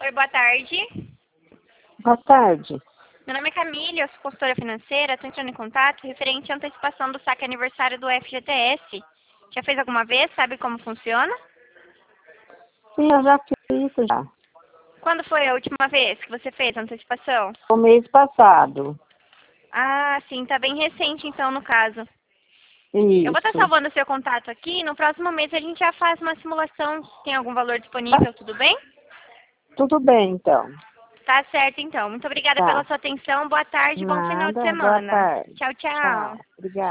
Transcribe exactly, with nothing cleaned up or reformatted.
Oi, boa tarde. Boa tarde. Meu nome é Camila, eu sou consultora financeira, estou entrando em contato referente à antecipação do saque aniversário do F G T S. Já fez alguma vez? Sabe como funciona? Sim, eu já fiz já. Quando foi a última vez que você fez a antecipação? O mês passado. Ah, sim, tá bem recente então no caso. Eu vou estar Isso. salvando o seu contato aqui, no próximo mês a gente já faz uma simulação, se tem algum valor disponível, tudo bem? Tudo bem, então. Tá certo então. Muito obrigada pela Tá. sua atenção, boa tarde, bom final de Nada. Boa semana. tarde. Tchau, tchau. Tchau. Obrigada.